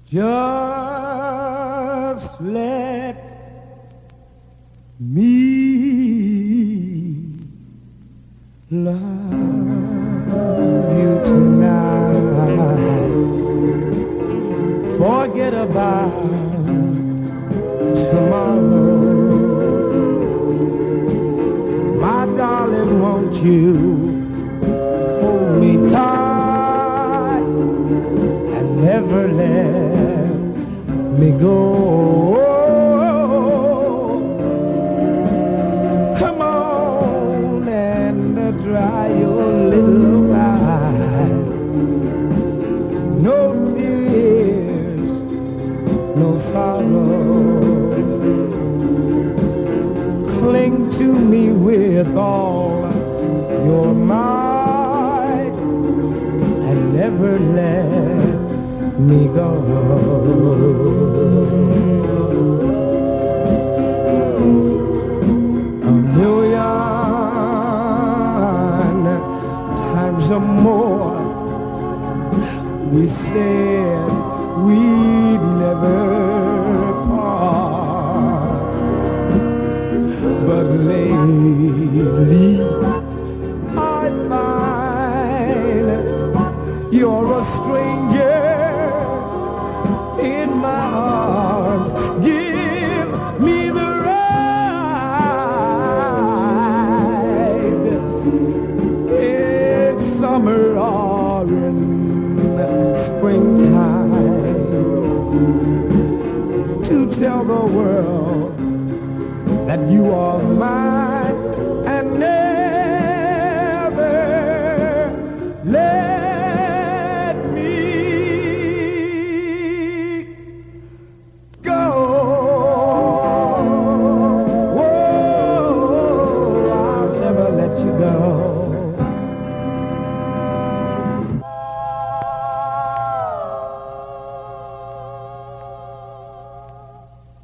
Just let me love you tonight. Forget about tomorrow. My darling, won't you hold me tight and never let me go? Come on and dry your little eyes. No tears, no sorrow. Cling to me with all your might and never let me go. A million times or more we said we'd never part, but lately I find you're a stranger in my arms. Give me the ride. It's summer or in springtime to tell the world that you are mine.